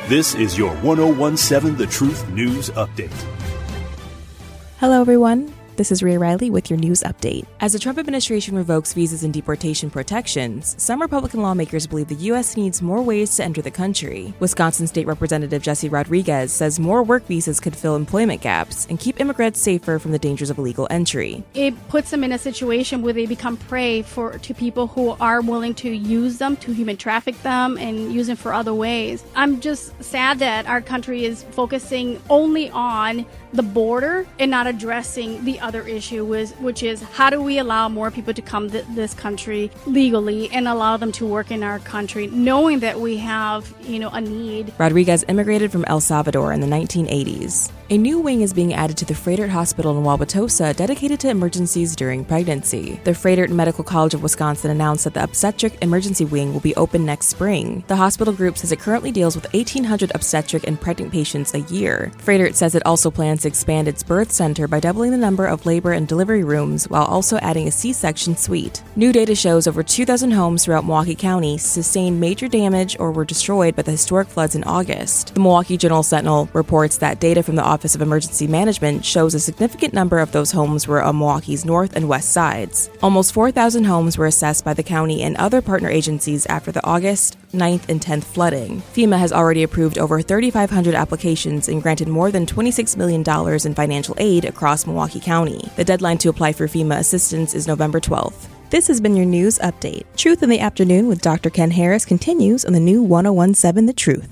This is your 1017 The Truth News Update. Hello, everyone. This is Ray Riley with your news update. As the Trump administration revokes visas and deportation protections, some Republican lawmakers believe the U.S. needs more ways to enter the country. Wisconsin State Representative Jesse Rodriguez says more work visas could fill employment gaps and keep immigrants safer from the dangers of illegal entry. It puts them in a situation where they become prey to people who are willing to use them, to human traffic them, and use them for other ways. I'm just sad that our country is focusing only on the border and not addressing the other issue, which is how do we allow more people to come to this country legally and allow them to work in our country, knowing that we have, a need. Rodriguez immigrated from El Salvador in the 1980s. A new wing is being added to the Froedtert Hospital in Wauwatosa dedicated to emergencies during pregnancy. The Froedtert Medical College of Wisconsin announced that the obstetric emergency wing will be open next spring. The hospital group says it currently deals with 1,800 obstetric and pregnant patients a year. Froedtert says it also plans to expand its birth center by doubling the number of labor and delivery rooms while also adding a C-section suite. New data shows over 2,000 homes throughout Milwaukee County sustained major damage or were destroyed by the historic floods in August. The Milwaukee Journal-Sentinel reports that data from the Office of Emergency Management shows a significant number of those homes were on Milwaukee's north and west sides. Almost 4,000 homes were assessed by the county and other partner agencies after the August 9th and 10th flooding. FEMA has already approved over 3,500 applications and granted more than $26 million in financial aid across Milwaukee County. The deadline to apply for FEMA assistance is November 12th. This has been your news update. Truth in the Afternoon with Dr. Ken Harris continues on the new 1017 The Truth.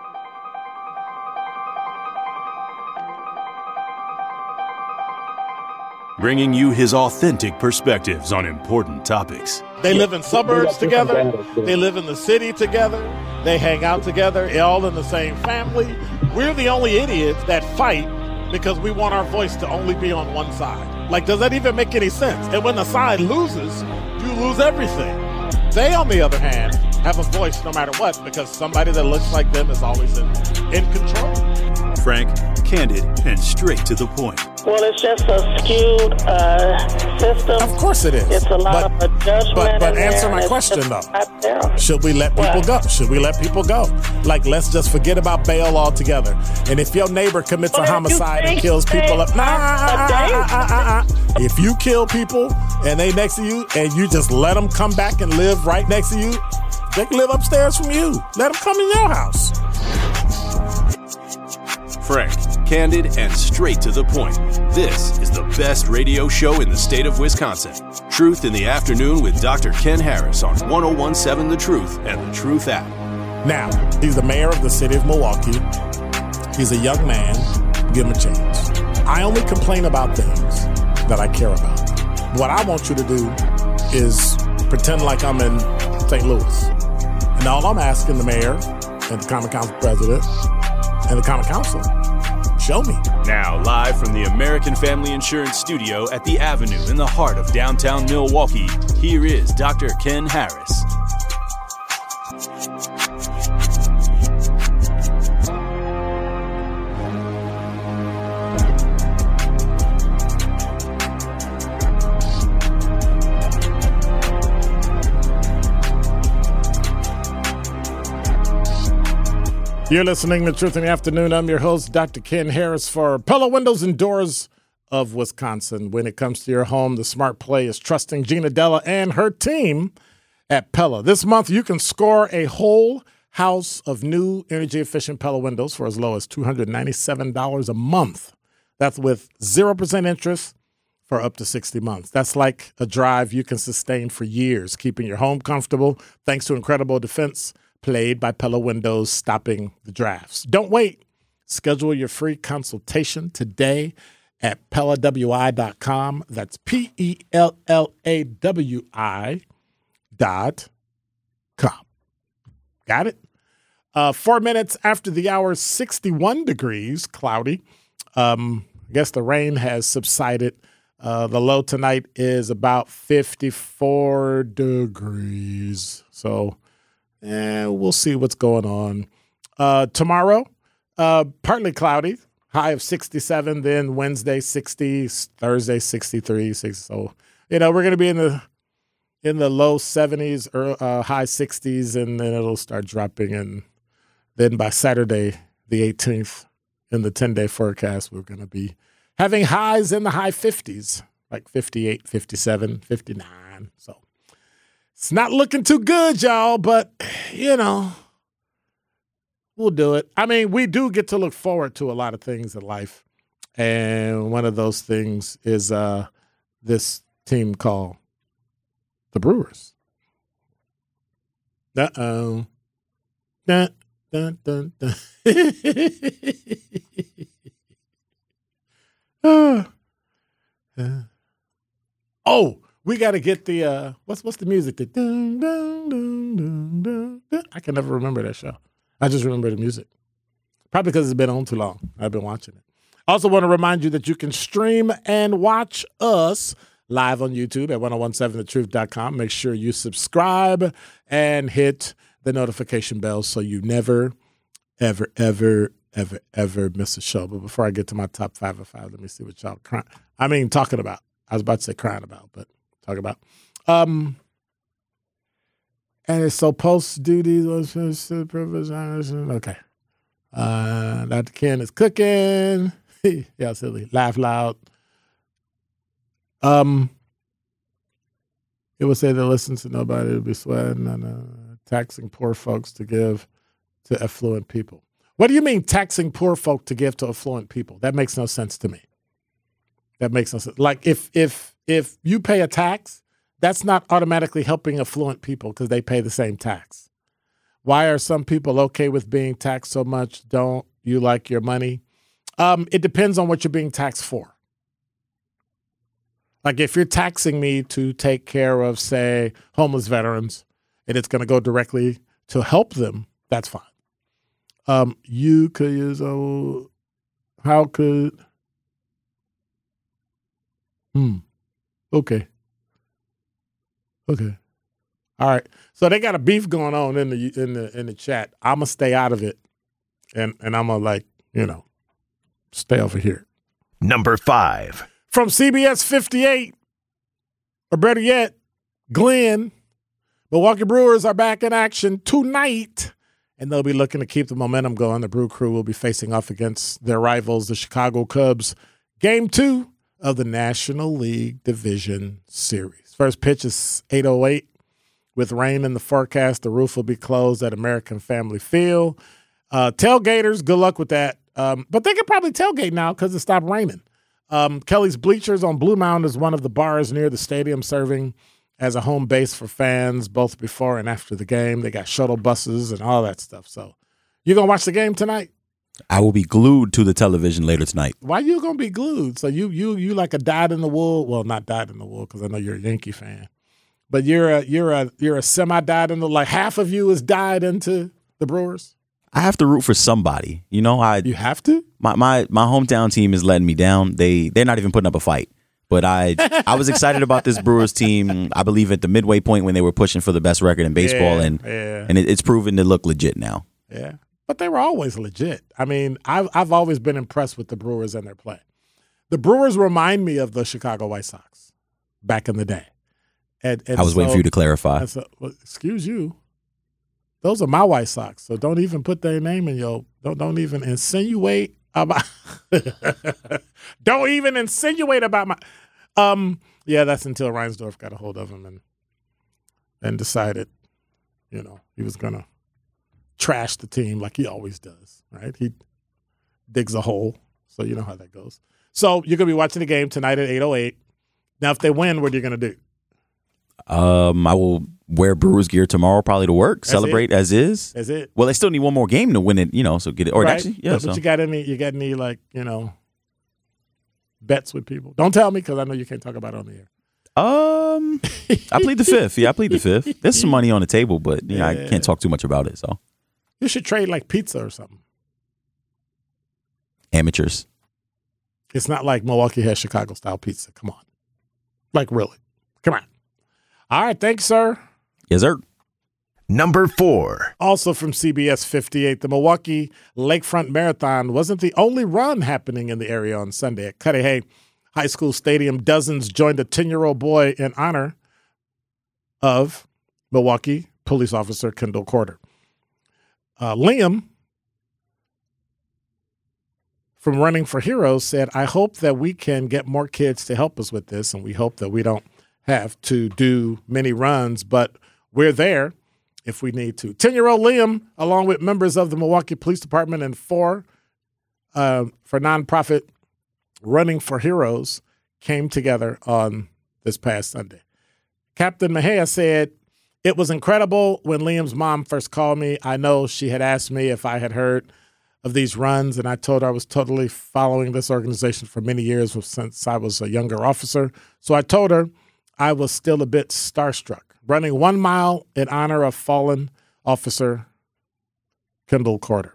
Bringing you his authentic perspectives on important topics. They live in suburbs together. They live in the city together. They hang out together, all in the same family. We're the only idiots that fight because we want our voice to only be on one side. Does that even make any sense? And when the side loses, you lose everything. They, on the other hand, have a voice no matter what because somebody that looks like them is always in control. Frank, candid, and straight to the point. Well, it's just a skewed system. Of course it is. It's a lot of judgment. But answer my question, though. Should we let people go? Should we let people go? Let's just forget about bail altogether. And if your neighbor commits a homicide and kills people up, if you kill people and they next to you and you just let them come back and live right next to you, they can live upstairs from you. Let them come in your house. Frank, candid, and straight to the point. This is the best radio show in the state of Wisconsin. Truth in the Afternoon with Dr. Ken Harris on 1017 The Truth and The Truth app. Now, he's the mayor of the city of Milwaukee. He's a young man. Give him a chance. I only complain about things that I care about. What I want you to do is pretend like I'm in St. Louis. And all I'm asking the mayor and the Common Council president and the Common Council, show me. Now, live from the American Family Insurance Studio at the Avenue in the heart of downtown Milwaukee, here is Dr. Ken Harris. You're listening to Truth in the Afternoon. I'm your host, Dr. Ken Harris, for Pella Windows and Doors of Wisconsin. When it comes to your home, the smart play is trusting Gina Della and her team at Pella. This month, you can score a whole house of new energy-efficient Pella windows for as low as $297 a month. That's with 0% interest for up to 60 months. That's like a drive you can sustain for years, keeping your home comfortable thanks to incredible defense played by Pella Windows, stopping the drafts. Don't wait. Schedule your free consultation today at PellaWI.com. That's PellaWI.com. Got it? 4 minutes after the hour, 61 degrees, cloudy. I guess the rain has subsided. The low tonight is about 54 degrees. So we'll see what's going on. Tomorrow, partly cloudy, high of 67, then Wednesday 60, Thursday 63. So, we're going to be in the low 70s or high 60s, and then it'll start dropping in Then by Saturday, the 18th, in the 10-day forecast, we're going to be having highs in the high 50s, like 58, 57, 59. So it's not looking too good, y'all, but, we'll do it. I mean, we do get to look forward to a lot of things in life. And one of those things is this team called the Brewers. Uh-oh. Dun, dun, dun, dun. Oh, we got to get the what's the music? The dun, dun, dun, dun, dun, dun. I can never remember that show. I just remember the music. Probably because it's been on too long. I've been watching it. Also want to remind you that you can stream and watch us live on YouTube at 1017thetruth.com. Make sure you subscribe and hit the notification bell so you never, ever, ever, ever, ever miss a show. But before I get to my top 5 of 5, let me see what y'all talking about. I was about to say crying about, but talk about. And it's so post duties. Okay. Dr. Ken is cooking. Yeah, silly. Laugh loud. It would say that listen to nobody would be sweating and taxing poor folks to give to affluent people. What do you mean taxing poor folk to give to affluent people? That makes no sense to me. That makes no sense. Like if you pay a tax, that's not automatically helping affluent people because they pay the same tax. Why are some people okay with being taxed so much? Don't you like your money? It depends on what you're being taxed for. Like if you're taxing me to take care of, say, homeless veterans, and it's going to go directly to help them, that's fine. You could use how could? Okay. All right. So they got a beef going on in the chat. I'm gonna stay out of it, and I'm gonna stay over here. Number 5. From CBS 58, or better yet, Glenn, Milwaukee Brewers are back in action tonight, and they'll be looking to keep the momentum going. The Brew Crew will be facing off against their rivals, the Chicago Cubs, Game 2 of the National League Division Series. First pitch is 8:08. With rain in the forecast, the roof will be closed at American Family Field. Tailgaters, good luck with that. But they could probably tailgate now because it stopped raining. Kelly's Bleachers on Blue Mound is one of the bars near the stadium serving as a home base for fans both before and after the game. They got shuttle buses and all that stuff. So you going to watch the game tonight? I will be glued to the television later tonight. Why you going to be glued? So you like a dyed-in-the-wool? Well, not dyed-in-the-wool because I know you're a Yankee fan. But you're a semi-dyed-in-the-wool. Like half of you is dyed into the Brewers? I have to root for somebody. You have to? My hometown team is letting me down. They're not even putting up a fight. But I was excited about this Brewers team. I believe at the midway point when they were pushing for the best record in baseball, and it's proven to look legit now. Yeah, but they were always legit. I mean, I've always been impressed with the Brewers and their play. The Brewers remind me of the Chicago White Sox back in the day. And I was waiting for you to clarify. Excuse you. Those are my White Sox, so don't even put their name in your. Don't even insinuate about. Don't even insinuate about my. Yeah, that's until Reinsdorf got a hold of him and decided, he was gonna trash the team like he always does. Right? He digs a hole, so you know how that goes. So you're gonna be watching the game tonight at 8:08. Now, if they win, what are you gonna do? I will wear Brewers gear tomorrow, probably to work. That's celebrate it. as is. That's it. Well, they still need one more game to win it, so get it. Or right. actually, yeah. But you got any like bets with people? Don't tell me because I know you can't talk about it on the air. I plead the fifth. Yeah, I plead the fifth. There's some money on the table, but I can't talk too much about it. So you should trade like pizza or something. Amateurs. It's not like Milwaukee has Chicago style pizza. Come on, like really, come on. All right, thanks, sir. Yes, sir. Number 4. Also from CBS 58, the Milwaukee Lakefront Marathon wasn't the only run happening in the area on Sunday. At Cudahy High School Stadium, dozens joined a 10-year-old boy in honor of Milwaukee police officer Kendall Corder. Liam from Running for Heroes said, I hope that we can get more kids to help us with this, and we hope that we don't have to do many runs, but we're there if we need to. 10-year-old Liam, along with members of the Milwaukee Police Department and for nonprofit Running for Heroes, came together on this past Sunday. Captain Mejia said, it was incredible when Liam's mom first called me. I know she had asked me if I had heard of these runs, and I told her I was totally following this organization for many years since I was a younger officer. So I told her I was still a bit starstruck. Running 1 mile in honor of fallen officer Kendall Corder.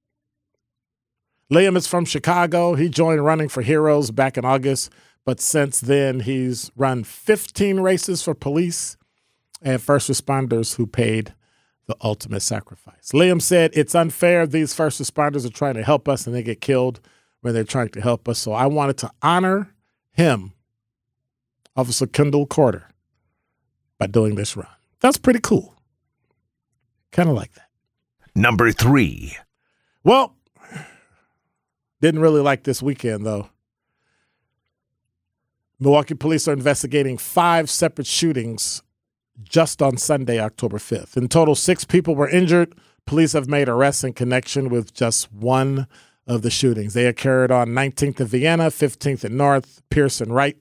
Liam is from Chicago. He joined Running for Heroes back in August, but since then he's run 15 races for police and first responders who paid the ultimate sacrifice. Liam said, it's unfair. These first responders are trying to help us and they get killed when they're trying to help us. So I wanted to honor him, Officer Kendall Corder, by doing this run. That's pretty cool. Kind of like that. Number 3. Well, didn't really like this weekend, though. Milwaukee police are investigating 5 separate shootings just on Sunday, October 5th. In total, 6 people were injured. Police have made arrests in connection with just one of the shootings. They occurred on 19th and Vienna, 15th and North, Pierce and Wright,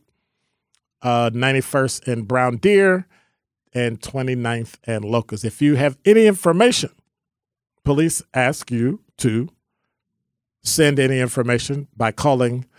91st and Brown Deer, and 29th and Locust. If you have any information, police ask you to send any information by calling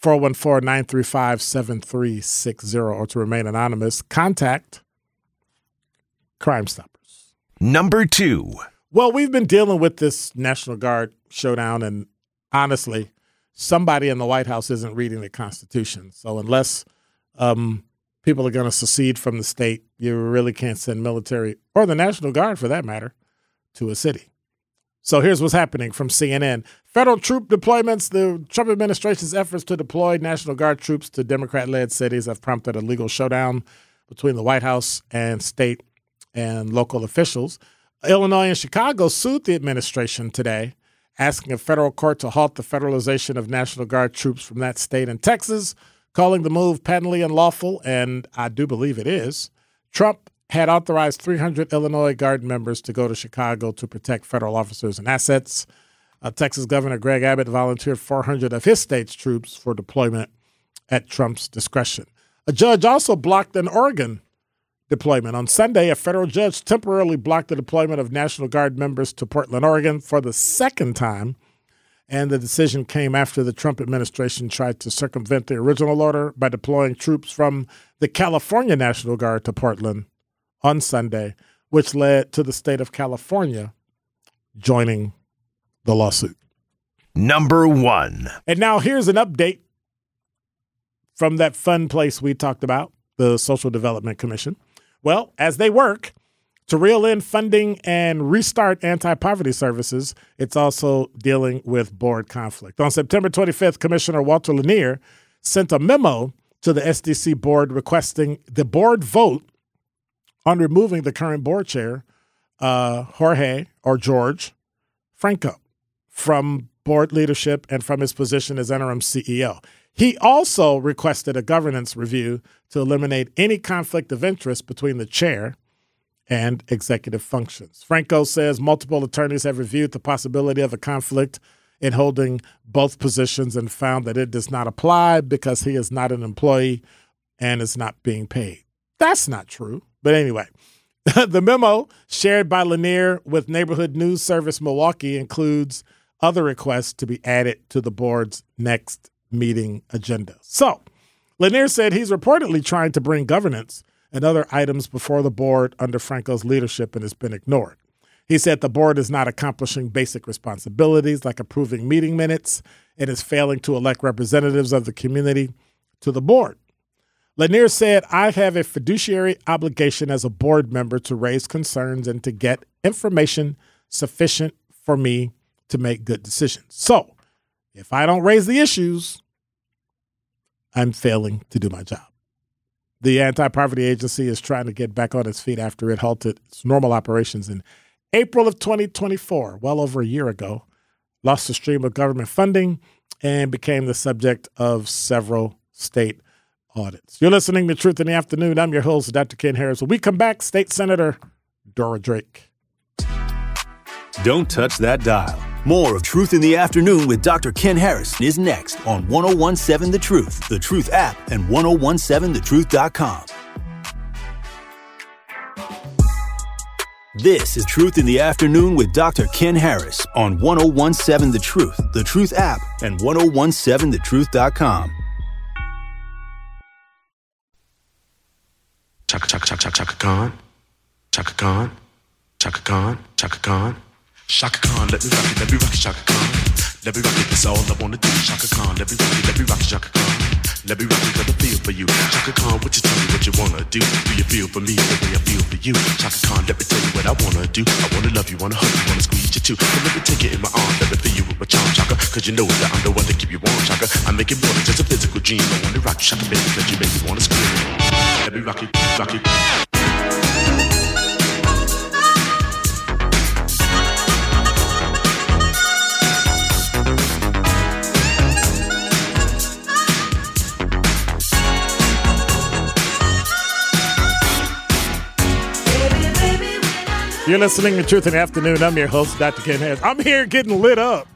414-935-7360 or to remain anonymous. Contact Crime Stoppers. Number 2. Well, we've been dealing with this National Guard showdown, and honestly, somebody in the White House isn't reading the Constitution. So unless people are going to secede from the state, you really can't send military, or the National Guard for that matter, to a city. So here's what's happening from CNN. Federal troop deployments. The Trump administration's efforts to deploy National Guard troops to Democrat-led cities have prompted a legal showdown between the White House and state and local officials. Illinois and Chicago sued the administration today, asking a federal court to halt the federalization of National Guard troops from that state and Texas, calling the move patently unlawful, and I do believe it is. Trump had authorized 300 Illinois Guard members to go to Chicago to protect federal officers and assets. Texas Governor Greg Abbott volunteered 400 of his state's troops for deployment at Trump's discretion. A judge also blocked an Oregon deployment. On Sunday, a federal judge temporarily blocked the deployment of National Guard members to Portland, Oregon for the second time, and the decision came after the Trump administration tried to circumvent the original order by deploying troops from the California National Guard to Portland on Sunday, which led to the state of California joining the lawsuit. Number 1. And now here's an update from that fun place we talked about, the Social Development Commission. Well, as they work to reel in funding and restart anti-poverty services, it's also dealing with board conflict. On September 25th, Commissioner Walter Lanier sent a memo to the SDC board requesting the board vote on removing the current board chair, George Franco, from board leadership and from his position as interim CEO. He also requested a governance review to eliminate any conflict of interest between the chair and executive functions. Franco says multiple attorneys have reviewed the possibility of a conflict in holding both positions and found that it does not apply because he is not an employee and is not being paid. That's not true. But anyway, the memo shared by Lanier with Neighborhood News Service Milwaukee includes other requests to be added to the board's next meeting agenda. So Lanier said he's reportedly trying to bring governance and other items before the board under Franco's leadership and has been ignored. He said the board is not accomplishing basic responsibilities like approving meeting minutes and is failing to elect representatives of the community to the board. Lanier said, I have a fiduciary obligation as a board member to raise concerns and to get information sufficient for me to make good decisions. So if I don't raise the issues, I'm failing to do my job. The Anti-Poverty Agency is trying to get back on its feet after it halted its normal operations in April of 2024, well over a year ago, lost a stream of government funding, and became the subject of several state audits. You're listening to Truth in the Afternoon. I'm your host, Dr. Ken Harris. When we come back, State Senator Dora Drake. Don't touch that dial. More of Truth in the Afternoon with Dr. Ken Harris is next on 1017 The Truth, The Truth app, and 1017thetruth.com. This is Truth in the Afternoon with Dr. Ken Harris on 1017 The Truth app, and 1017thetruth.com. Chaka Chaka Chaka Chaka Khan, Chaka Khan, Chaka Khan, Chaka Khan, Chaka Khan. Let me rock it, Chaka Khan. Let me rock it, that's all I wanna do. Chaka Khan, let me rock it, Chaka Khan. Let me rock it, let me feel for you. Chaka Khan, what you tell me what you wanna do? Do you feel for me the way I feel for you? Chaka Khan, let me tell you what I wanna do. I wanna love you, wanna hug you, wanna squeeze you too. But let me take it in my arms, let me feel you with my charm, Chaka. Cause you know that I'm the one to keep you warm, Chaka. I make it more than just a physical dream. I wanna rock you, Chaka, baby, cause you make me wanna scream. Let me rock it, rock it. You're listening to Truth in the Afternoon. I'm your host, Dr. Ken Harris. I'm here getting lit up.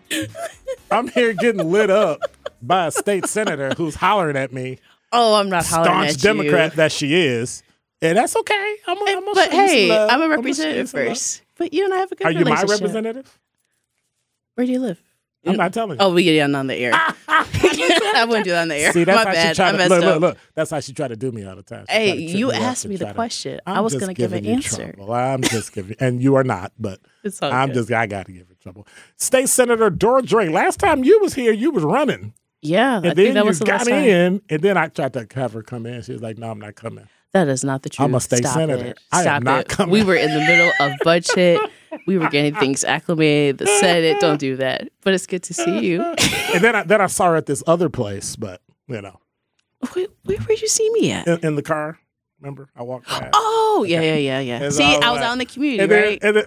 By a state senator who's hollering at me. Oh, I'm not hollering at you. Staunch Democrat that she is. And that's okay. But hey, I'm a representative first. But you and I have a good relationship. Are you my representative? Where do you live? I'm not telling you. Oh, we get on the air. I wouldn't do that on the air. See, that's My how bad. she tried I to messed up. Look. That's how she tried to do me all the time. Hey, you asked me the question. I was going to give an answer. I'm just giving, and you are not, but it's all I good. got to give her trouble. State Senator Dora Drake. Last time you was here, you was running. Yeah, and I then think that you was the got last time. in, and then I tried to have her come in. She was like, "No, I'm not coming." That is not the truth. I'm a state Stop senator. It. I Stop am not it. coming. We were in the middle of budget. We were getting things acclimated. The Senate, don't do that. But it's good to see you. And then I saw her at this other place, but you know. Where'd you see me at? In the car. Remember, I walked past. Oh, yeah. And See, I was out in the community, right? And then,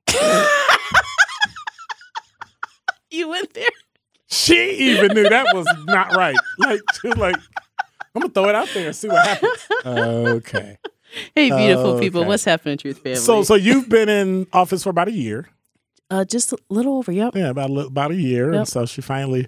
you went there. She even knew that was not right. Like she was like, I'm gonna throw it out there and see what happens. Okay. Hey, beautiful people, what's happening, Truth Family? So you've been in office for about a year. Just a little over, yep. Yeah, about a year, Yep. and so she finally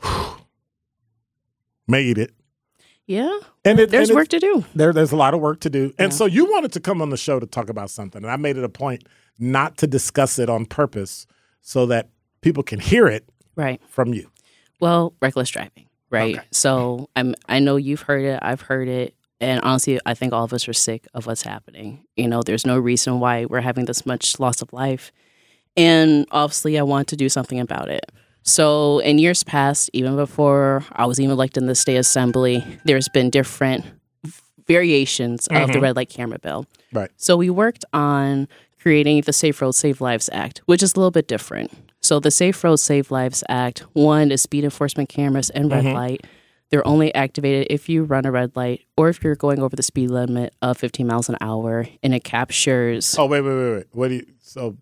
made it. Yeah, and there's work to do. There's a lot of work to do, and Yeah. so you wanted to come on the show to talk about something, and I made it a point not to discuss it on purpose so that people can hear it from you. Well, reckless driving, right? Okay. So I know you've heard it, I've heard it, and honestly, I think all of us are sick of what's happening. You know, there's no reason why we're having this much loss of life, and obviously, I want to do something about it. So in years past, even before I was even elected in the state assembly, there's been different variations of the red light camera bill. Right. So we worked on creating the Safe Roads, Save Lives Act, which is a little bit different. So the Safe Roads, Save Lives Act, one is speed enforcement cameras and red light. They're only activated if you run a red light or if you're going over the speed limit of 15 miles an hour, and it captures... Oh, wait. What do you... So...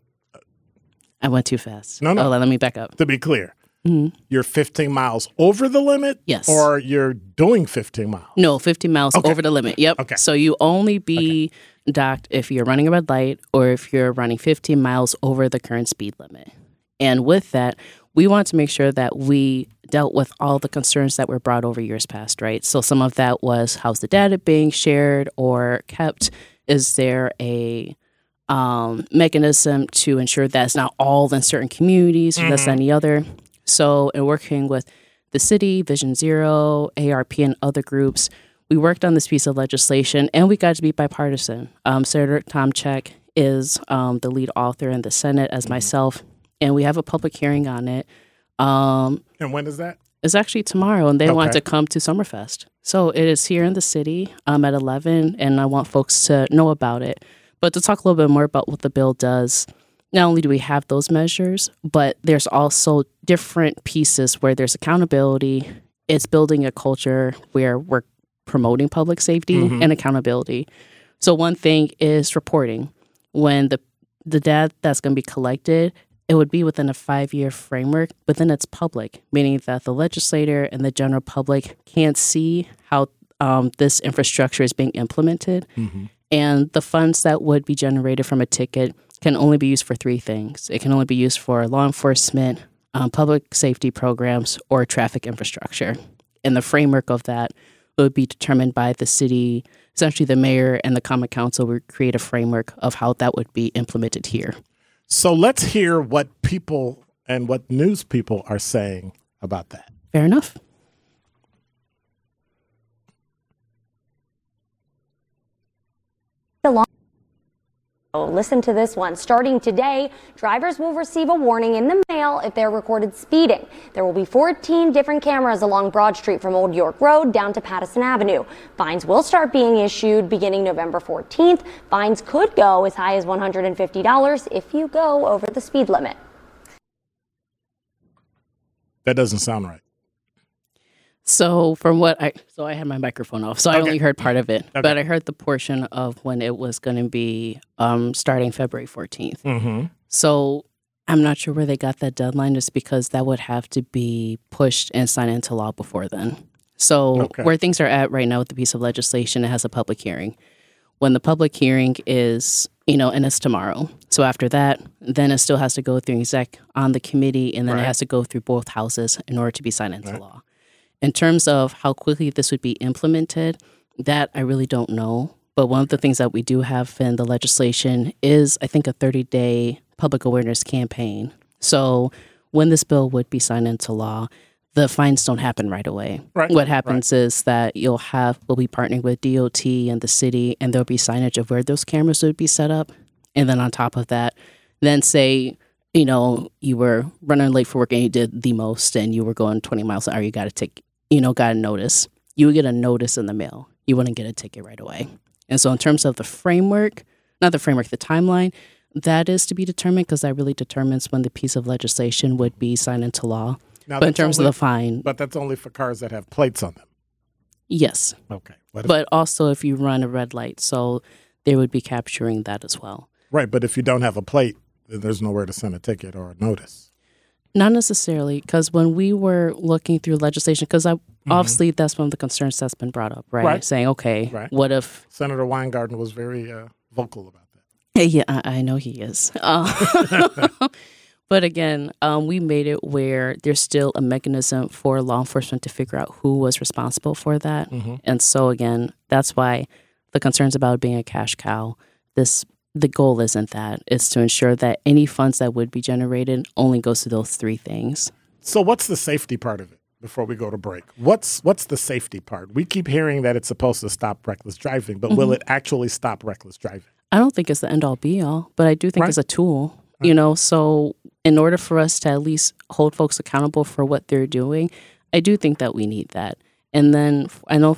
I went too fast. No. Oh, let me back up. To be clear, you're 15 miles over the limit? Yes. Or you're doing 15 miles? No, 15 miles over the limit. Yep. Okay. So you only be docked if you're running a red light or if you're running 15 miles over the current speed limit. And with that, we want to make sure that we dealt with all the concerns that were brought over years past, right? So some of that was, how's the data being shared or kept? Is there a mechanism to ensure that it's not all in certain communities or that's any other? So in working with the city, Vision Zero, ARP, and other groups, we worked on this piece of legislation, and we got to be bipartisan. Senator Tomczyk is the lead author in the Senate, as myself, and we have a public hearing on it. And when is that? It's actually tomorrow, and they want to come to Summerfest. So it is here in the city at 11, and I want folks to know about it. But to talk a little bit more about what the bill does, not only do we have those measures, but there's also different pieces where there's accountability. It's building a culture where we're promoting public safety and accountability. So one thing is reporting. When the data that's going to be collected, it would be within a 5-year framework, but then it's public, meaning that the legislator and the general public can't see how this infrastructure is being implemented. Mm-hmm. And the funds that would be generated from a ticket can only be used for 3 things. It can only be used for law enforcement, public safety programs, or traffic infrastructure. And the framework of that would be determined by the city. Essentially, the mayor and the common council would create a framework of how that would be implemented here. So let's hear what people and what news people are saying about that. Fair enough. Listen to this one. Starting today, drivers will receive a warning in the mail if they're recorded speeding. There will be 14 different cameras along Broad Street from Old York Road down to Pattison Avenue. Fines will start being issued beginning November 14th. Fines could go as high as $150 if you go over the speed limit. That doesn't sound right. So I had my microphone off, so I only heard part of it, but I heard the portion of when it was going to be starting February 14th. Mm-hmm. So I'm not sure where they got that deadline, just because that would have to be pushed and signed into law before then. So where things are at right now with the piece of legislation, it has a public hearing. When the public hearing is, and it's tomorrow. So after that, then it still has to go through exec on the committee, and then it has to go through both houses in order to be signed into law. In terms of how quickly this would be implemented, that I really don't know. But one of the things that we do have in the legislation is, I think, a 30-day public awareness campaign. So when this bill would be signed into law, the fines don't happen right away. Right. What happens is that we'll be partnering with DOT and the city, and there'll be signage of where those cameras would be set up. And then on top of that, then say, you were running late for work and you did the most and you were going 20 miles an hour, you got a notice. You would get a notice in the mail. You wouldn't get a ticket right away. And so in terms of the timeline, that is to be determined, because that really determines when the piece of legislation would be signed into law. Now, but in terms of the fine. But that's only for cars that have plates on them. Yes. Okay. But also if you run a red light, so they would be capturing that as well. Right, but if you don't have a plate, then there's nowhere to send a ticket or a notice. Not necessarily, because when we were looking through legislation, because obviously that's one of the concerns that's been brought up, right? Saying, what if... Senator Weingarten was very vocal about that. Yeah, I know he is. But again, we made it where there's still a mechanism for law enforcement to figure out who was responsible for that. Mm-hmm. And so again, that's why the concerns about it being a cash cow, the goal isn't that. It's to ensure that any funds that would be generated only goes to those 3 things. So what's the safety part of it before we go to break? What's the safety part? We keep hearing that it's supposed to stop reckless driving, but will it actually stop reckless driving? I don't think it's the end-all be-all, but I do think it's a tool. So in order for us to at least hold folks accountable for what they're doing, I do think that we need that. And then I know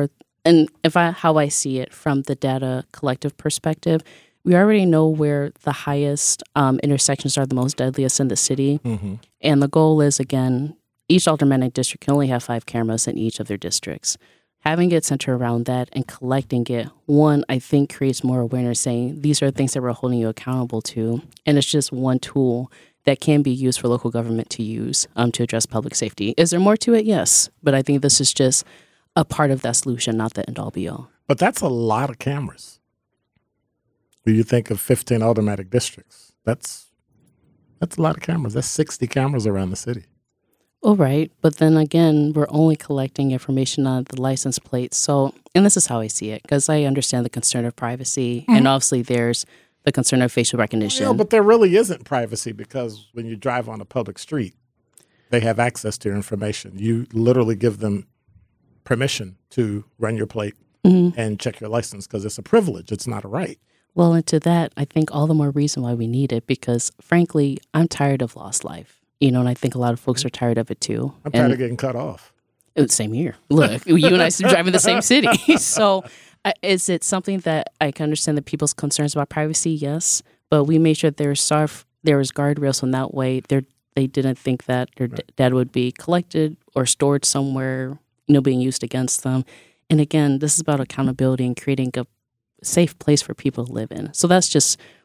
how I see it from the data collective perspective, we already know where the highest intersections are the most deadliest in the city. Mm-hmm. And the goal is, again, each aldermanic district can only have 5 cameras in each of their districts. Having it centered around that and collecting it, one, I think creates more awareness, saying these are things that we're holding you accountable to. And it's just one tool that can be used for local government to use to address public safety. Is there more to it? Yes. But I think this is just a part of that solution, not the end-all be-all. But that's a lot of cameras. When you think of 15 automatic districts, that's a lot of cameras. That's 60 cameras around the city. All right. But then again, we're only collecting information on the license plates. So, and this is how I see it, because I understand the concern of privacy. Mm-hmm. And obviously there's the concern of facial recognition. Yeah, but there really isn't privacy, because when you drive on a public street, they have access to your information. You literally give them permission to run your plate and check your license, because it's a privilege. It's not a right. Well, and to that, I think all the more reason why we need it, because frankly, I'm tired of lost life, and I think a lot of folks are tired of it too. I'm tired of getting cut off. Same here. Look, you and I drive in the same city. So is it something that I can understand the people's concerns about privacy? Yes. But we made sure there was guardrails, in that way they didn't think that their data would be collected or stored somewhere, being used against them. And again, this is about accountability and creating a safe place for people to live in. So that's just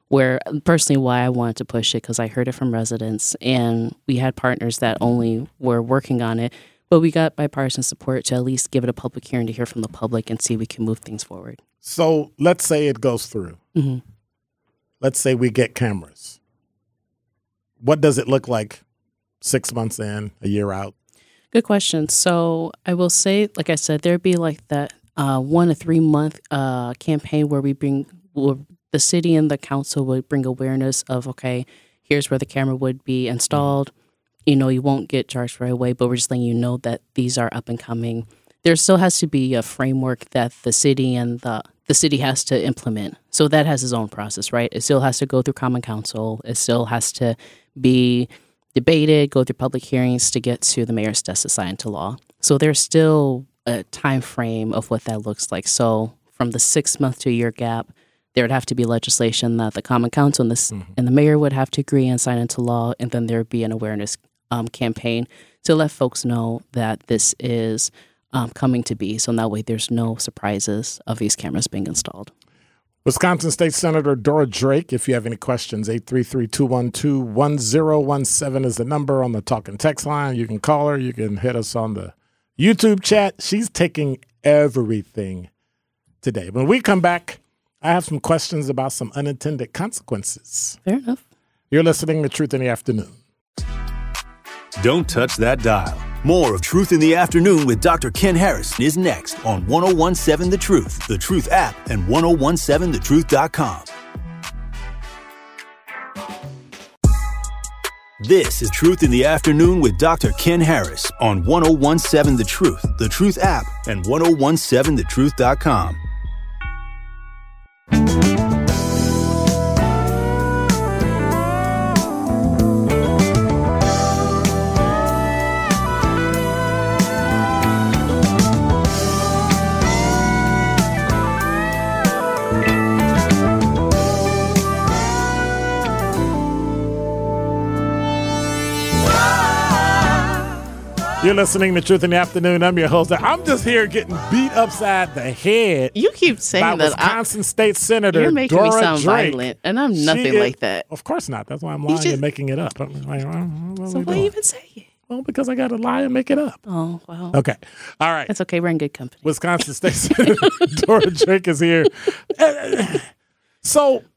where personally why I wanted to push it, because I heard it from residents, and we had partners that only were working on it, but we got bipartisan support to at least give it a public hearing to hear from the public and see if we can move things forward. So let's say it goes through. Mm-hmm. Let's say we get cameras. What does it look like 6 months in, a year out? Good question. So I will say, like I said, there'd be like that 1 to 3 month campaign where the city and the council would bring awareness of, okay, here's where the camera would be installed. You know, you won't get charged right away, but we're just letting you know that these are up and coming. There still has to be a framework that the city and the city has to implement. So that has its own process, right? It still has to go through Common Council. It still has to be debated, go through public hearings to get to the mayor's desk to sign into law. So there's still a time frame of what that looks like. So from the 6 month to a year gap, there would have to be legislation that the Common Council and the mayor would have to agree and sign into law, and then there would be an awareness campaign to let folks know that this is coming to be. So in that way, there's no surprises of these cameras being installed. Wisconsin State Senator Dora Drake, if you have any questions, 833-212-1017 is the number on the talk and text line. You can call her. You can hit us on the YouTube chat. She's taking everything today. When we come back, I have some questions about some unintended consequences. Fair enough. You're listening to Truth in the Afternoon. Don't touch that dial. More of Truth in the Afternoon with Dr. Ken Harris is next on 1017 The Truth, The Truth app, and 1017thetruth.com. This is Truth in the Afternoon with Dr. Ken Harris on 1017 The Truth, The Truth app, and 1017thetruth.com. You're listening to Truth in the Afternoon. I'm your host. I'm just here getting beat upside the head. You keep saying by that. Wisconsin State Senator You're making Dora me sound Drake. violent, and I'm nothing like that. Of course not. That's why I'm lying and making it up. So why you even say it? Well, because I got to lie and make it up. Oh, well. Okay. All right. It's okay. We're in good company. Wisconsin State Senator Dora Drake is here. So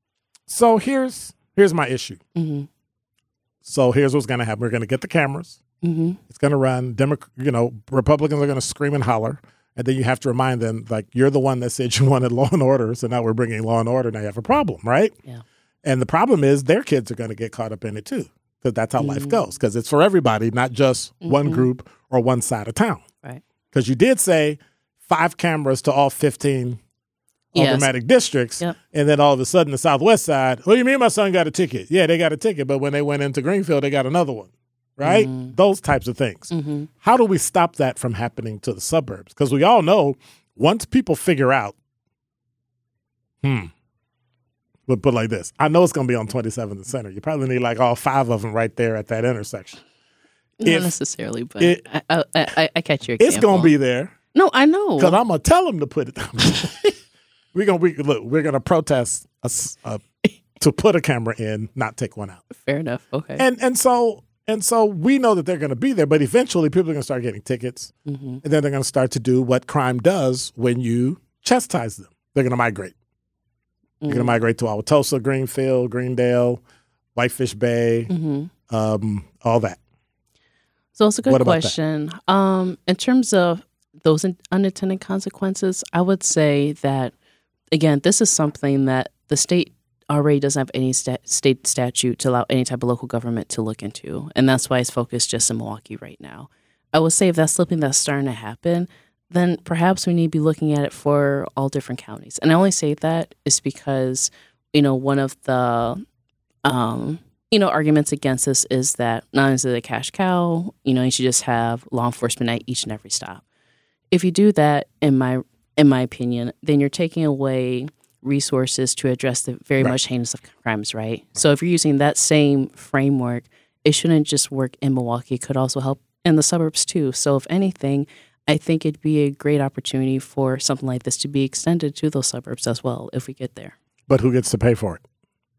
here's my issue. Mm-hmm. So here's what's going to happen. We're going to get the cameras. Mm-hmm. It's going to run. Republicans are going to scream and holler. And then you have to remind them, like, you're the one that said you wanted law and order. So now we're bringing law and order. Now you have a problem, right? Yeah. And the problem is their kids are going to get caught up in it, too, because that's how life goes, because it's for everybody, not just one group or one side of town. Right. Because you did say 5 cameras to all 15 automatic districts. Yep. And then all of a sudden the Southwest side, what do you mean my son got a ticket? Yeah, they got a ticket. But when they went into Greenfield, they got another one. Right? Those types of things. Mm-hmm. How do we stop that from happening to the suburbs? Because we all know once people figure out, we'll put it like this. I know it's going to be on 27th and Center. You probably need like all 5 of them right there at that intersection. Not necessarily, but I catch your example. It's going to be there. No, I know. Because I'm going to tell them to put it down. We're going to protest to put a camera in, not take one out. Fair enough. Okay. And so we know that they're going to be there, but eventually people are going to start getting tickets, and then they're going to start to do what crime does when you chastise them. They're going to migrate. They're going to migrate to Wauwatosa, Greenfield, Greendale, Whitefish Bay, all that. So it's a good question. In terms of those unintended consequences, I would say that, again, this is something that the state already doesn't have any state statute to allow any type of local government to look into. And that's why it's focused just in Milwaukee right now. I would say if that's something that's starting to happen, then perhaps we need to be looking at it for all different counties. And I only say that is because, one of the, arguments against this is that not only is it a cash cow, you should just have law enforcement at each and every stop. If you do that, in my opinion, then you're taking away resources to address the very much heinous of crimes, right? So if you're using that same framework, it shouldn't just work in Milwaukee. It could also help in the suburbs too. So if anything, I think it'd be a great opportunity for something like this to be extended to those suburbs as well if we get there. But who gets to pay for it?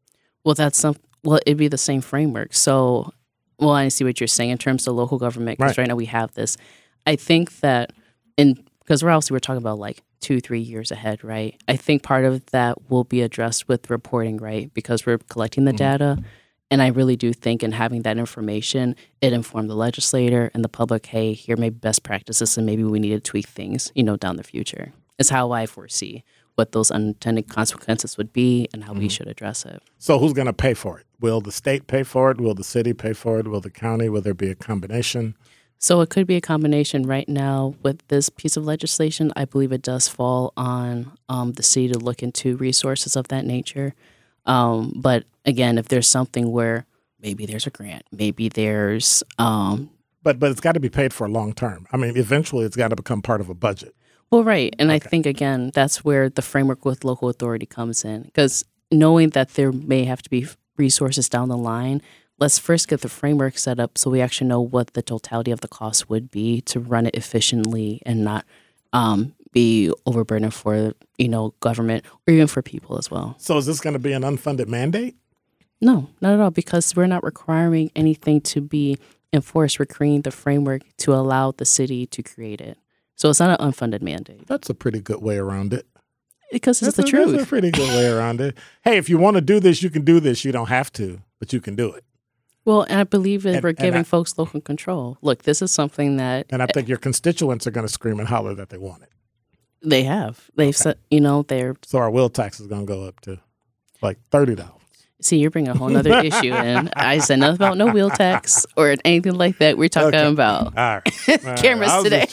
Well, it'd be the same framework. So, I see what you're saying in terms of local government, because right now we have this. I think that because we're talking about like 2-3 years ahead, right? I think part of that will be addressed with reporting, right? Because we're collecting the data. And I really do think in having that information, it informed the legislator and the public, hey, here may be best practices and maybe we need to tweak things, down the future. It's how I foresee what those unintended consequences would be and how we should address it. So who's going to pay for it? Will the state pay for it? Will the city pay for it? Will the county? Will there be a combination? So it could be a combination. Right now with this piece of legislation, I believe it does fall on the city to look into resources of that nature. But again, if there's something where maybe there's a grant, maybe there's but it's got to be paid for long term. I mean, eventually it's got to become part of a budget. Well, right. And I think, again, that's where the framework with local authority comes in, because knowing that there may have to be resources down the line, let's first get the framework set up so we actually know what the totality of the cost would be to run it efficiently and not be overburdened for, government or even for people as well. So is this going to be an unfunded mandate? No, not at all, because we're not requiring anything to be enforced. We're creating the framework to allow the city to create it. So it's not an unfunded mandate. That's a pretty good way around it. Because it's the truth. That's a pretty good way around it. Hey, if you want to do this, you can do this. You don't have to, but you can do it. Well, and I believe that we're giving folks local control. Look, this is something that... And I think your constituents are going to scream and holler that they want it. They have. They've said, they're... So our wheel tax is going to go up to like $30. See, you're bringing a whole other issue in. I said nothing about no wheel tax or anything like that. We're talking about cameras today.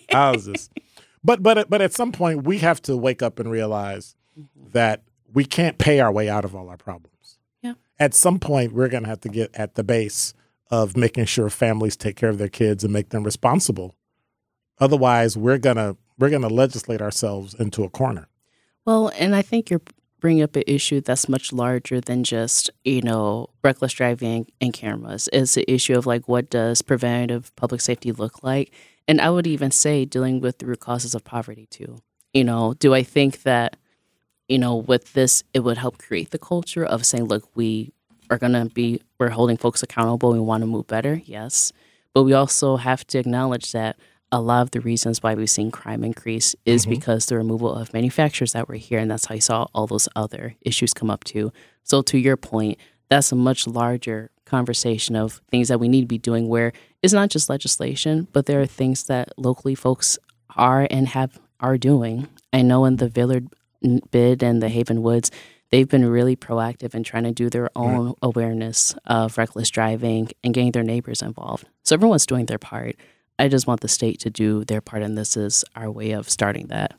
But at some point, we have to wake up and realize that we can't pay our way out of all our problems. Yeah. At some point, we're going to have to get at the base of making sure families take care of their kids and make them responsible. Otherwise, we're gonna legislate ourselves into a corner. Well, and I think you're bring up an issue that's much larger than just, reckless driving and cameras. It's an issue of like, what does preventative public safety look like? And I would even say dealing with the root causes of poverty too. Do I think that, with this, it would help create the culture of saying, look, we're holding folks accountable. We want to move better. Yes. But we also have to acknowledge that a lot of the reasons why we've seen crime increase is because the removal of manufacturers that were here, and that's how you saw all those other issues come up too. So to your point, that's a much larger conversation of things that we need to be doing, where it's not just legislation, but there are things that locally folks are doing. I know in the Villard bid and the Haven Woods, they've been really proactive in trying to do their own awareness of reckless driving and getting their neighbors involved. So everyone's doing their part. I just want the state to do their part, and this is our way of starting that.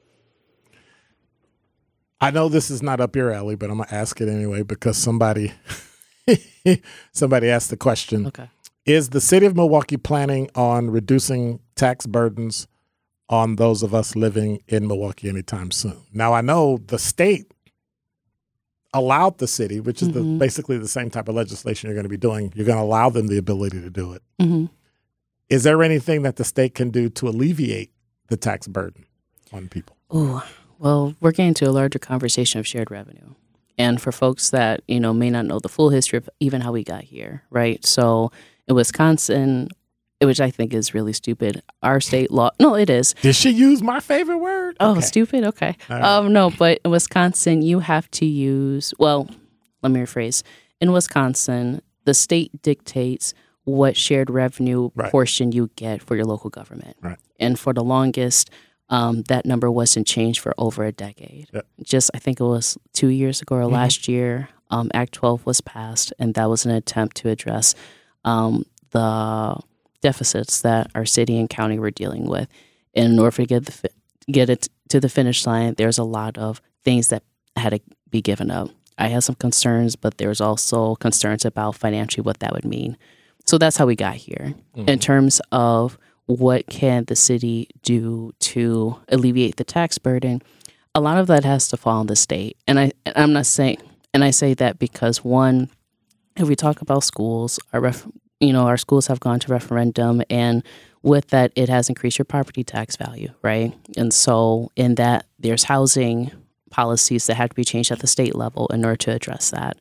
I know this is not up your alley, but I'm going to ask it anyway because somebody asked the question. Okay. Is the city of Milwaukee planning on reducing tax burdens on those of us living in Milwaukee anytime soon? Now, I know the state allowed the city, which is basically the same type of legislation you're going to be doing. You're going to allow them the ability to do it. Mm-hmm. Is there anything that the state can do to alleviate the tax burden on people? Oh, well, we're getting to a larger conversation of shared revenue. And for folks that, may not know the full history of even how we got here, right? So in Wisconsin, which I think is really stupid, our state law, no, it is. Did she use my favorite word? Oh, okay. Stupid? Okay. Right. No, but in Wisconsin, you have to use, let me rephrase. In Wisconsin, the state dictates what shared revenue portion you get for your local government. Right. And for the longest, that number wasn't changed for over a decade. Yep. Just, I think it was 2 years ago or last year, Act 12 was passed, and that was an attempt to address the deficits that our city and county were dealing with. And in order to get it to the finish line, there's a lot of things that had to be given up. I had some concerns, but there's also concerns about financially what that would mean. So that's how we got here. In terms of what can the city do to alleviate the tax burden, a lot of that has to fall on the state. And I'm not saying, and I say that because one, if we talk about schools, our schools have gone to referendum, and with that, it has increased your property tax value, right? And so in that, there's housing policies that have to be changed at the state level in order to address that.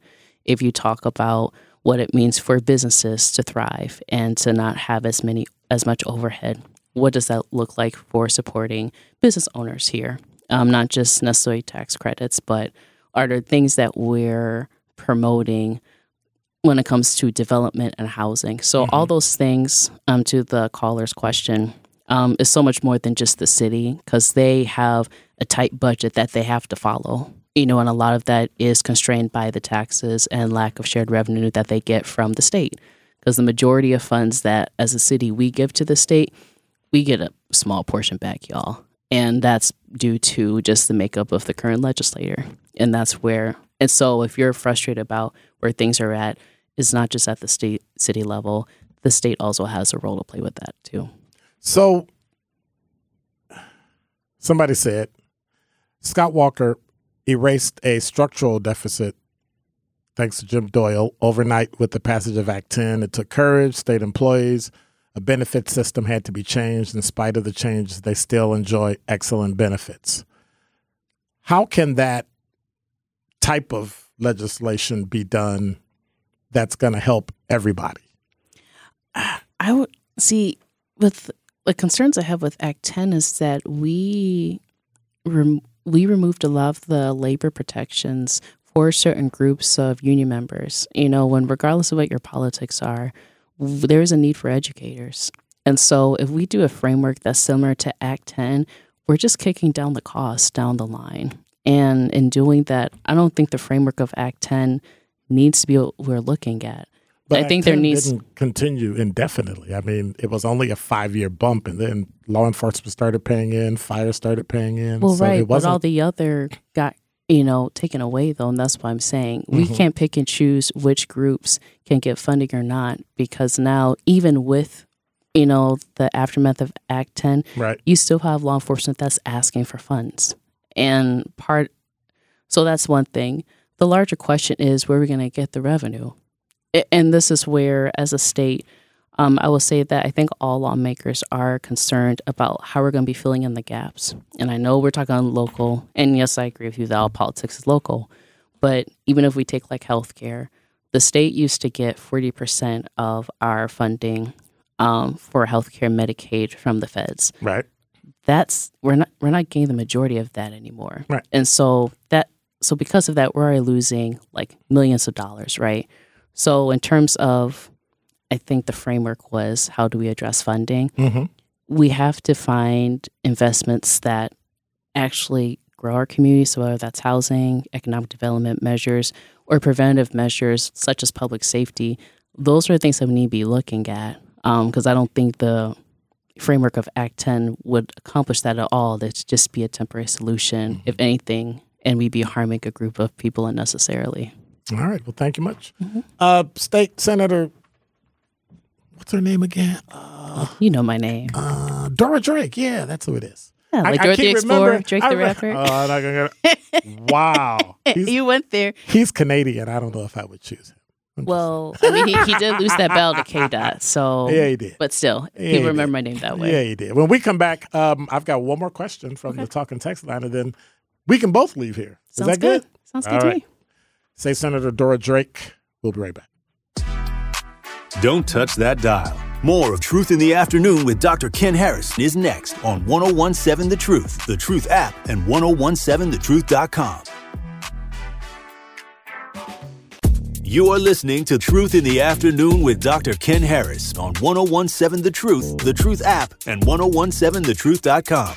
if you talk about what it means for businesses to thrive and to not have as much overhead, what does that look like for supporting business owners here? Not just necessarily tax credits, but are there things that we're promoting when it comes to development and housing? So all those things, to the caller's question, is so much more than just the city, because they have a tight budget that they have to follow. And a lot of that is constrained by the taxes and lack of shared revenue that they get from the state. Because the majority of funds that, as a city, we give to the state, we get a small portion back, y'all. And that's due to just the makeup of the current legislator. And so if you're frustrated about where things are at, it's not just at the city level. The state also has a role to play with that, too. So somebody said Scott Walker erased a structural deficit, thanks to Jim Doyle, overnight with the passage of Act 10. It took courage. State employees, a benefit system had to be changed. In spite of the changes, they still enjoy excellent benefits. How can that type of legislation be done that's going to help everybody? I would see, with the concerns I have with Act 10 is that we removed a lot of the labor protections for certain groups of union members. When regardless of what your politics are, there is a need for educators. And so if we do a framework that's similar to Act 10, we're just kicking down the costs down the line. And in doing that, I don't think the framework of Act 10 needs to be what we're looking at. But I think there needs didn't continue indefinitely. I mean, it was only a 5-year bump, and then law enforcement started paying in, fire started paying in. Well, so right, it wasn't... but all the other got taken away, though, and that's why I'm saying we can't pick and choose which groups can get funding or not, because now, even with the aftermath of Act 10, right, you still have law enforcement that's asking for funds, so that's one thing. The larger question is, where are we going to get the revenue? And this is where, as a state, I will say that I think all lawmakers are concerned about how we're going to be filling in the gaps. And I know we're talking local, and yes, I agree with you that all politics is local. But even if we take like healthcare, the state used to get 40% of our funding for healthcare Medicaid from the feds. Right. We're not getting the majority of that anymore. Right. And so because of that, we're already losing like millions of dollars, right? So in terms of, I think the framework was, how do we address funding? We have to find investments that actually grow our community, so whether that's housing, economic development measures, or preventative measures such as public safety. Those are the things that we need to be looking at, because I don't think the framework of Act 10 would accomplish that at all. That'd just be a temporary solution, if anything, and we'd be harming a group of people unnecessarily. All right. Well, thank you much. State Senator, what's her name again? You know my name. Dora Drake. Yeah, that's who it is. Yeah, like Dora the Explorer, Drake the Rapper. Wow. You went there. He's Canadian. I don't know if I would choose him. Well, I mean, he did lose that battle to K-Dot, so... Yeah, he did. But still, he remembered my name that way. Yeah, he did. When we come back, I've got one more question from the Talking Text line, and then we can both leave here. Is that good? Sounds good to me. Say Senator Dora Drake. We'll be right back. Don't touch that dial. More of Truth in the Afternoon with Dr. Ken Harris is next on 1017 The Truth, The Truth app, and 1017thetruth.com. You are listening to Truth in the Afternoon with Dr. Ken Harris on 1017 The Truth, The Truth app, and 1017thetruth.com.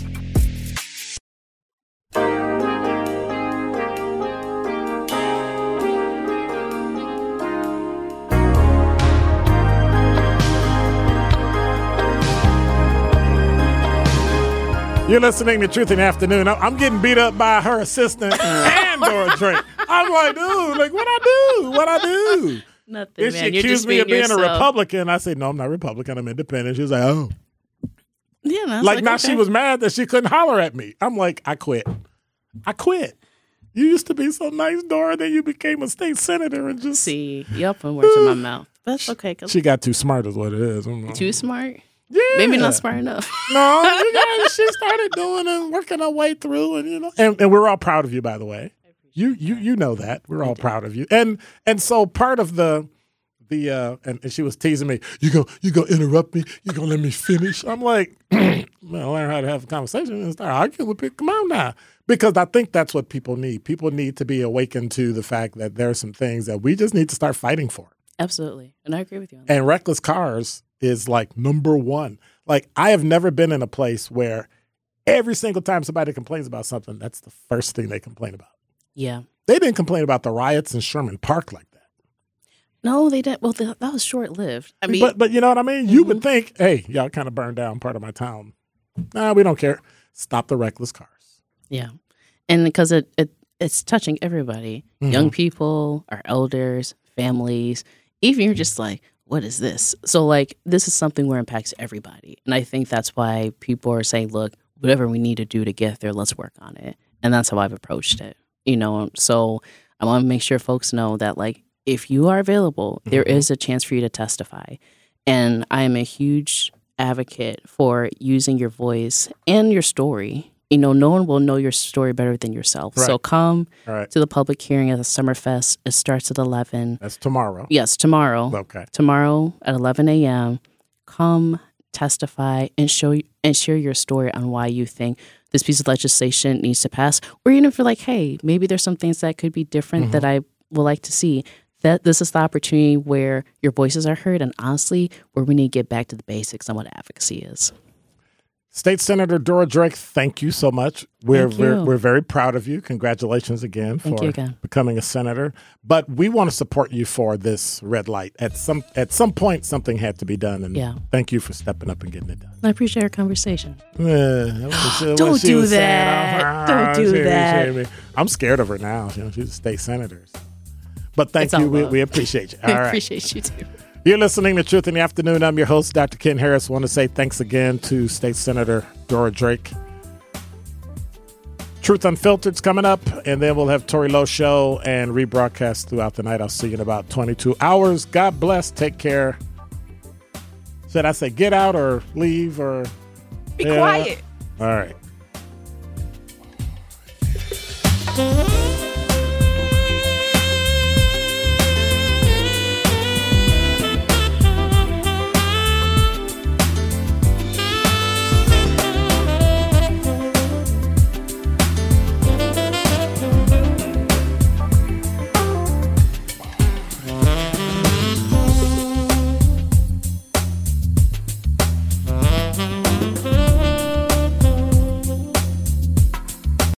You're listening to Truth in the Afternoon. I'm getting beat up by her assistant and Dora Drake. I'm like, dude, like, what I do? Nothing, Then man. she accused me of being a Republican. I said, no, I'm not Republican. I'm independent. She was like, oh. Yeah, no, like now okay. She was mad that she couldn't holler at me. I'm like, I quit. You used to be so nice, Dora, then you became a state senator and just... See, you putting words in my mouth. That's okay. She got too smart is what it is. Too smart? Yeah. Maybe not smart enough. No, she started doing and working her way through, and and we're all proud of you, by the way. You know that. We're all proud of you. And so part of the and she was teasing me, you gonna interrupt me? You gonna let me finish? I'm like, man, learn how to have a conversation and start arguing with people. Come on now. Because I think that's what people need. People need to be awakened to the fact that there are some things that we just need to start fighting for. Absolutely. And I agree with you on that. And reckless cars is like number one. Like, I have never been in a place where every single time somebody complains about something, that's the first thing they complain about. Yeah. They didn't complain about the riots in Sherman Park like that. No, they didn't. Well, that was short-lived. I mean, but you know what I mean? You would think, hey, y'all kind of burned down part of my town. Nah, we don't care. Stop the reckless cars. Yeah. And because it's touching everybody, young people, our elders, families, even you're just like, what is this? So, like, this is something where it impacts everybody. And I think that's why people are saying, look, whatever we need to do to get there, let's work on it. And that's how I've approached it, you know? So I want to make sure folks know that, like, if you are available, there is a chance for you to testify. And I am a huge advocate for using your voice and your story. You know, no one will know your story better than yourself. Right. So come to the public hearing at the Summerfest. It starts at 11. That's tomorrow. Yes, tomorrow. Okay. Tomorrow at 11 a.m. Come testify and share your story on why you think this piece of legislation needs to pass. Or even if you're like, hey, maybe there's some things that could be different that I would like to see. That this is the opportunity where your voices are heard, and honestly, where we need to get back to the basics on what advocacy is. State Senator Dora Drake, thank you so much. We're very proud of you. Congratulations again for becoming a senator. But we want to support you for this red light. At some point, something had to be done, and thank you for stepping up and getting it done. I appreciate our conversation. Don't do that. Don't do that. I'm scared of her now. You know, she's a state senator. But thank you. We appreciate you. All right. Appreciate you too. You're listening to Truth in the Afternoon. I'm your host, Dr. Ken Harris. I want to say thanks again to State Senator Dora Drake. Truth Unfiltered's coming up, and then we'll have Tori Lowe show and rebroadcast throughout the night. I'll see you in about 22 hours. God bless. Take care. Should I say get out or leave or be quiet? All right.